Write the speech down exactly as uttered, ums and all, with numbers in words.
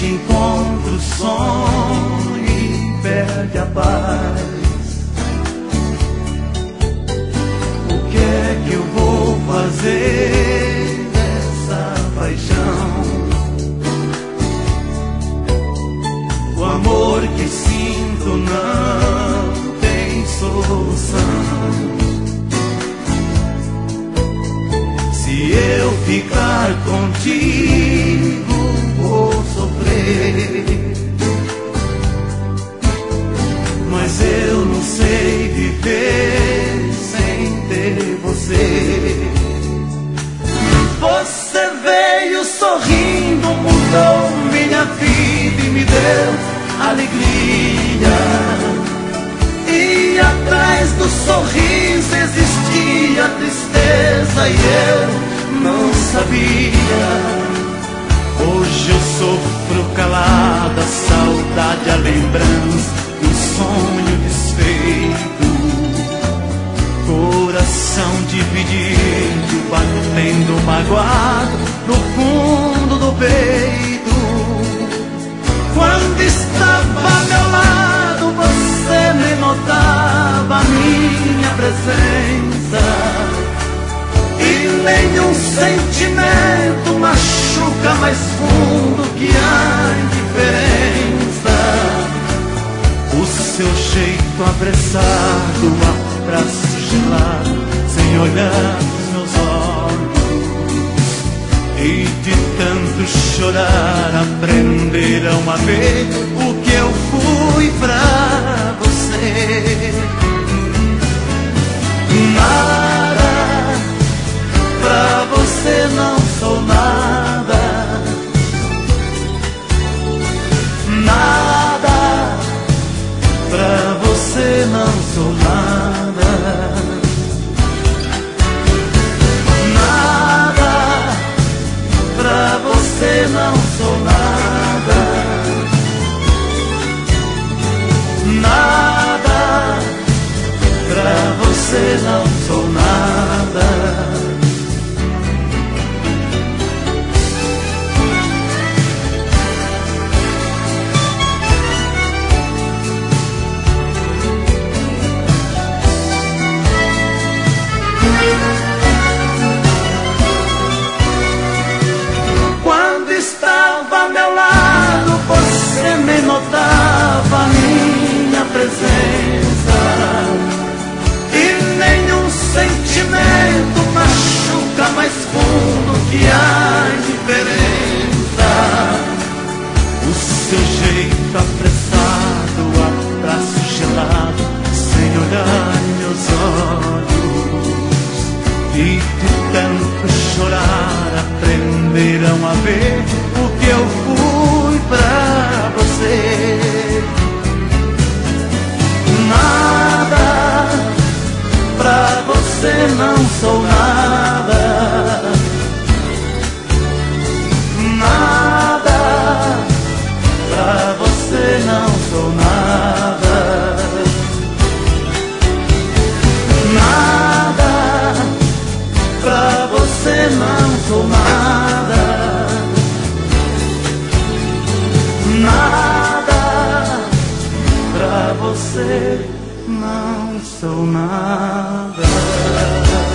gente encontra o sonho e perde a paz. O que é que eu vou fazer dessa paixão? O amor que sinto não tem solução. Se eu ficar contigo, vou sofrer. Mas eu não sei viver sem ter você. Você veio sorrindo, mudou minha vida e me deu alegria. E atrás do sorriso existia tristeza e eu não sabia. Hoje eu sofro calada, saudade, a lembrança, um sonho desfeito. Coração dividido, batendo magoado no fundo do peito. Quando estava ao meu lado, você nem notava a minha presença. E nenhum sentimento machuca mais fundo que a indiferença. O seu jeito apressado, abraço gelado, sem olhar nos meus olhos. E de tanto chorar aprenderam a ver o que eu fui pra você. Nada, pra você não sou nada. Nada, pra você não sou nada. Nada, pra você não sou nada. Nada, pra você não sou nada. Quando estava ao meu lado, você nem notava a minha presença. E nenhum sentimento machuca mais fundo que a indiferença. O seu jeito apressado, abraço gelado, sem olhar em meus olhos. E de tanto chorar aprenderam a ver o que eu fui pra você. Nada, pra você não sou nada. Nada, pra você não sou nada. Nada, pra você não sou nada. Nada, pra você não sou nada.